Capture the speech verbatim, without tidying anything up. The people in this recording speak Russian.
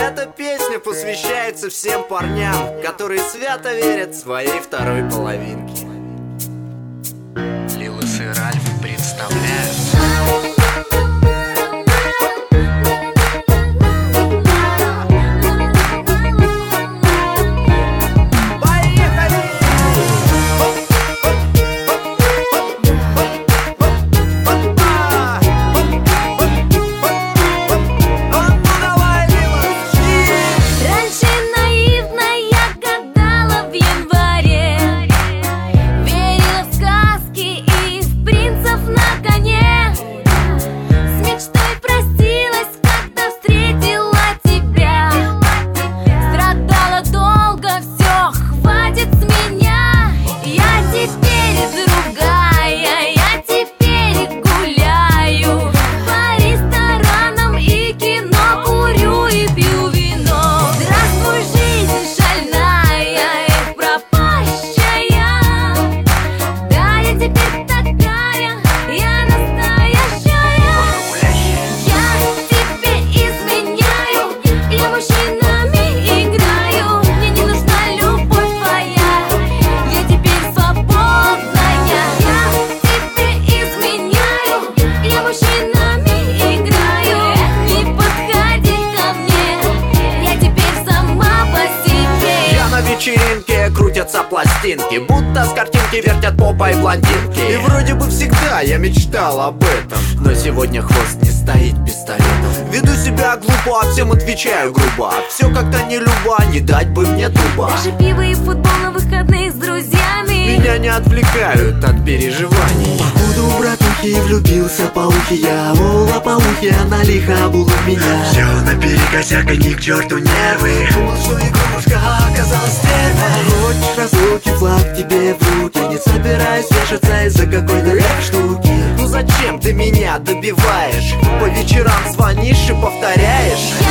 Эта песня посвящается всем парням, которые свято верят своей второй половинке. Лилус и Ральф представляют. Вечеринке крутятся пластинки, будто с картинки вертят попой блондинки. И вроде бы всегда я мечтал об этом, но сегодня хвост не стоит пистолетом. Веду себя глупо, а всем отвечаю грубо. Все как-то не любо, не дать бы мне дуба. Даже пиво и футбол на выходных с друзьями меня не отвлекают от переживаний. Походу у братухи влюбился по ухе я. О, лопоухи, она лихо обула меня. Все наперекосяк, и ни к черту нервы. Думал, что игрушка оказалась стервой. Хочешь разлуки, флаг тебе в руки. Не собираюсь вешаться из-за какой-то штуки. Ну зачем ты меня добиваешь? По вечерам звонишь и повторяешь: